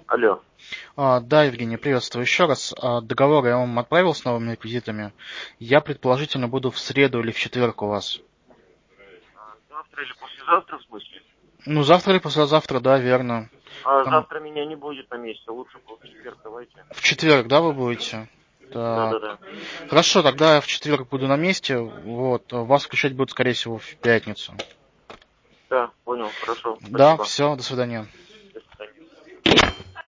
Алло. Да, Евгений, приветствую еще раз. Договор я вам отправил с новыми реквизитами. Я предположительно буду в среду или в четверг у вас. Завтра или послезавтра, в смысле? Ну, завтра или послезавтра, да, верно. Завтра меня не будет на месте, лучше в четверг давайте. В четверг, да, вы будете? Так. Да. Хорошо, тогда я в четверг буду на месте. Вот. Вас включать будут, скорее всего, в пятницу. Да, понял, хорошо, Да, спасибо. все, до свидания.